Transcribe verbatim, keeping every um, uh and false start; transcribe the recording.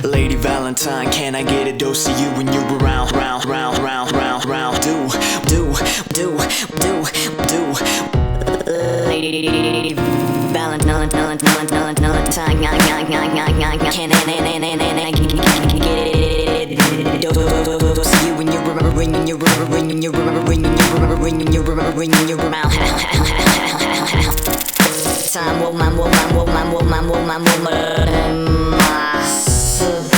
Lady Valentine, can I get a dose of you when you're around, round, round, round, round, round? Do, do, do, do, do. Lady Valentine, Valentine, Valentine, Valentine, can I get a dose of you when you're around, when you're around, when you're around, when you're around, when you're around, when you're around? Time, woman, woman, woman, woman, woman, woman.